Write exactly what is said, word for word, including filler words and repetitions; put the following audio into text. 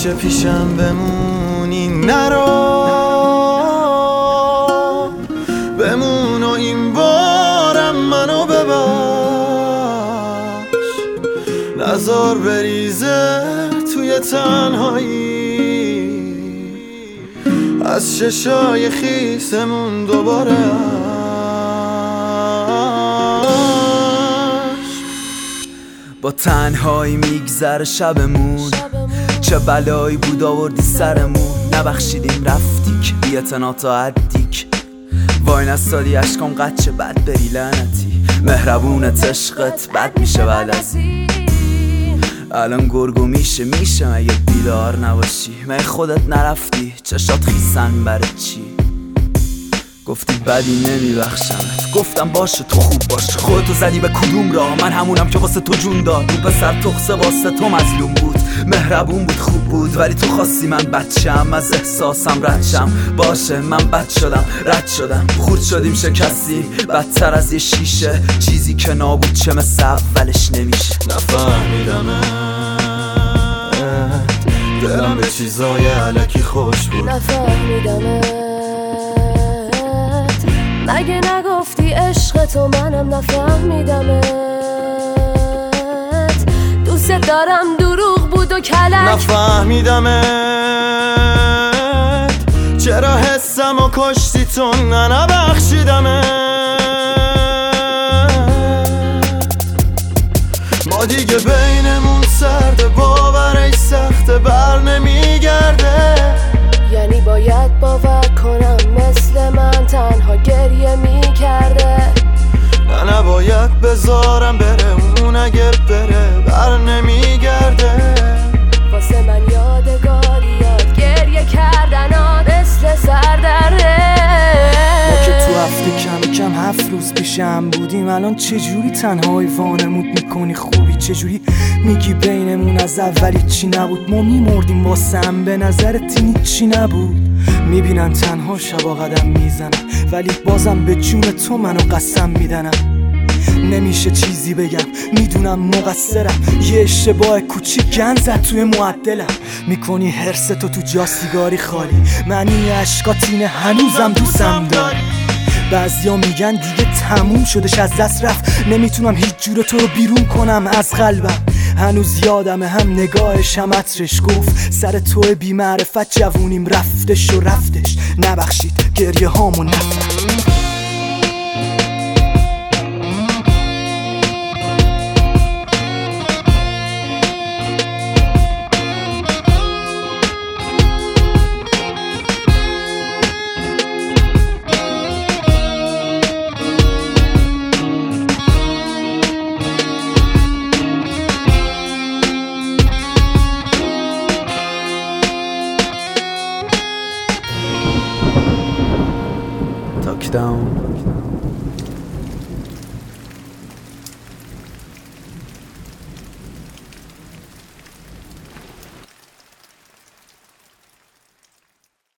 همیشه پیشم بمونی، نرو بمون و این بارم منو ببخش، نذار بریزه توی تنهایی از چشای خیسمون دوباره. با تنهایی میگذره شبمون، چه بلایی بود آوردی سرمون. نبخشیدیم رفتیک بی اعتنا تا حدیک، وای نستادی اشکام قدچه بد بری لعنتی. مهربونت عشقت بد میشه ولازی، الان گرگو میشه میشه مگه بیدار نباشی. مگه خودت نرفتی چشات خیسن برای چی؟ گفتی بدی نمیبخشمت، گفتم باشه تو خوب باش. خودتو زدی به کدوم راه؟ من همونم که واسه تو جون داد. رو پسر تخصه واسه تو مظلوم بود، مهربون بود خوب بود، ولی تو خواستی من بچم از احساسم رد شم. باشه من بد شدم رد شدم، خورد شدیم شکستی بدتر از یه شیشه. چیزی که نابود چه مثل اولش نمیشه. نفهمیدمت، دلم به چیزای علکی خوش بود. نفهمیدمت، مگه نگفتی عشق تو منم نفهمیدمت. دوست دارم دروغ بود و کلک. نفهمیدمت، چرا حسم و کشتی تو ننبخشیدمت. ما دیگه بینمون سرده، باورش سخته بر نمیگرده. یعنی باید باور کنم مثل من تنها گریه میکرده. نه نباید بذارم بره، اون اگه بره بر نمیگرده. واسه من یادگاریات گریه کردن ها مثل سردره. ما که تو هفته کم کم هفت روز پیشم بودیم، الان چجوری تنهایی وانمود میکنی خوبی؟ چجوری میگی بینمون از اولی چی نبود؟ ما میمردیم واسم، به نظرت این چی نبود؟ میبینم تنها شبا قدم میزنم، ولی بازم به جون تو منو قسم میدنم. نمیشه چیزی بگم، میدونم مقصرم، یه اشتباه کوچیک گند زد توی معدلم. میکنی حرص تو تو جا سیگاری خالی، معنی اشکاتینه هنوزم دوستم داری. بعضیا میگن دیگه تموم شدش از دست رفت، نمیتونم هیچ جور تو رو بیرون کنم از قلبم. هنوز یادمه هم نگاهش هم عطرش گفت سر توی بی معرفت جوونیم رفتش و رفتش. نبخشید گریه هامو نفرد. Down.